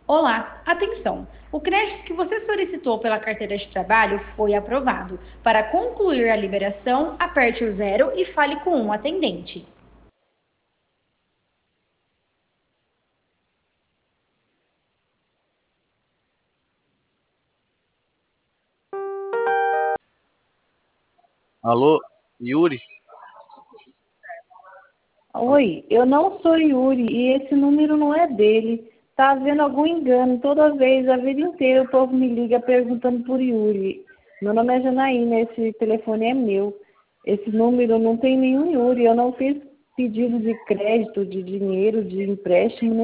Olá, atenção! O crédito que você solicitou pela carteira de trabalho foi aprovado. Para concluir a liberação, aperte o zero e fale com um atendente. Alô, Yuri? Oi, eu não sou Yuri e esse número não é dele. Tá havendo algum engano. Toda vez, a vida inteira, o povo me liga perguntando por Yuri. Meu nome é Janaína, esse telefone é meu. Esse número não tem nenhum Yuri. Eu não fiz pedido de crédito, de dinheiro, de empréstimo,